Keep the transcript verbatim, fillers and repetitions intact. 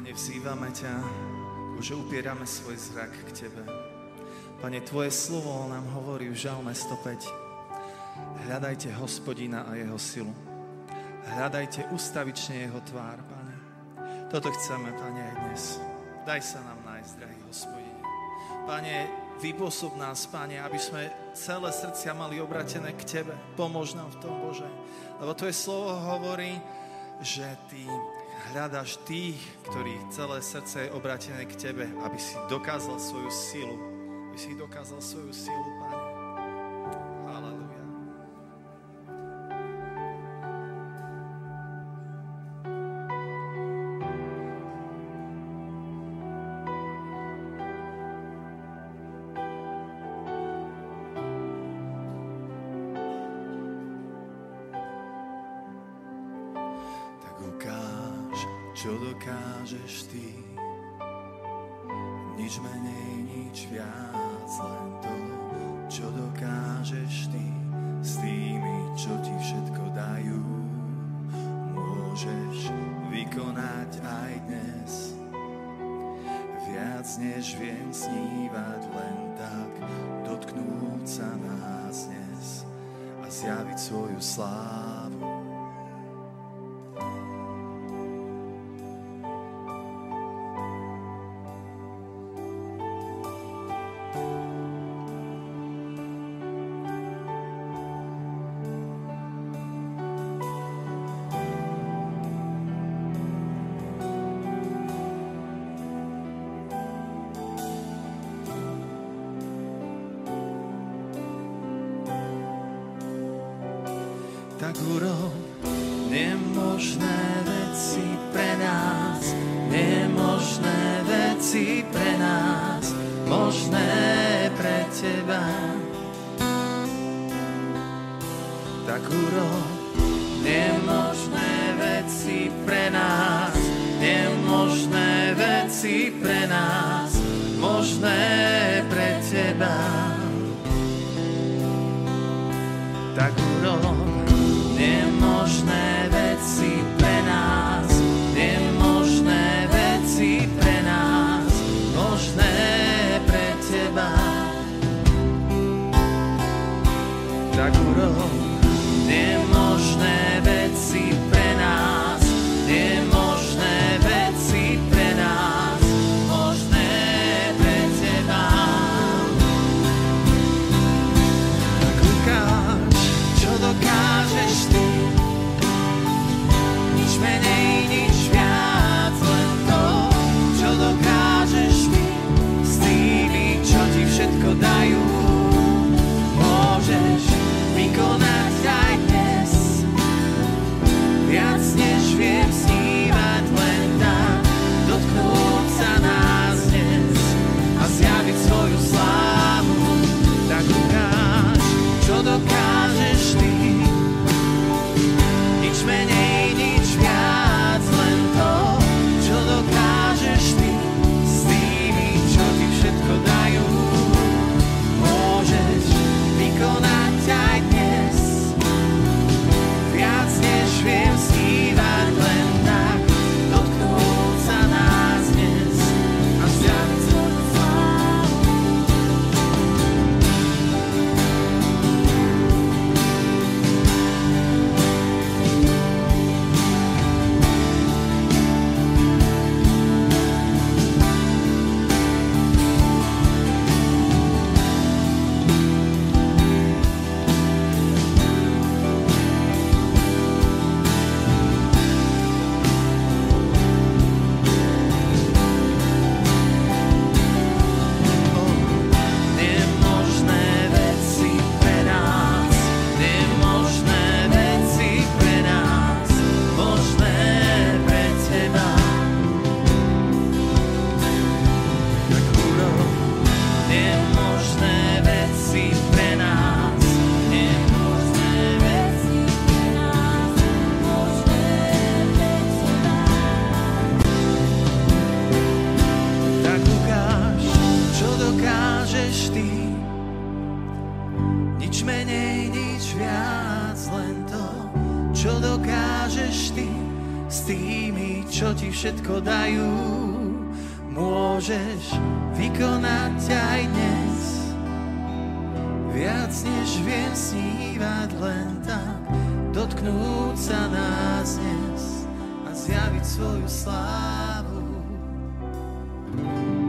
Pane, vzývame ťa, že upierame svoj zrak k Tebe. Pane, Tvoje slovo nám hovorí v Žalme stopäť. Hľadajte Hospodina a jeho silu. Hľadajte ustavične jeho tvár, Pane. Toto chceme, Pane, aj dnes. Daj sa nám nájsť, drahý Hospodine. Pane, vypôsob nás, Pane, aby sme celé srdcia mali obratené k Tebe. Pomôž nám v tom, Bože. Lebo Tvoje slovo hovorí, že Ty hľadaš tých, ktorí celé srdce je obratené k Tebe, aby si dokázal svoju silu. Aby si dokázal svoju silu, Pane. Halelujá. Čo dokážeš Ty, nič menej, nič viac, len to, čo dokážeš Ty, s tými, čo Ti všetko dajú, môžeš vykonať aj dnes. Viac než viem snívať, len tak dotknúť sa nás dnes a zjaviť svoju slávu. Tak urob nemožné veci pre nás, nemožné veci pre nás, možné pre Teba. Tak urob nemožné veci pre nás, nemožné veci pre nás, možné pre Teba. Tak urob nemožné veci pre nás, nemožné veci pre nás, možné pre Teba. Tak urob nemožné veci pre nás, nemožné veci pre nás, možné pre Teba. Tak ukáž, čo dokážeš Ty, nič menej, nič viac, len to, čo dokážeš Ty, s tými, čo Ti všetko dajú, môžeš vykonať čo ti všetko dajú, môžeš vykonať aj dnes. Viac než viem snívať, len tak dotknúť sa nás dnes a zjaviť svoju slávu.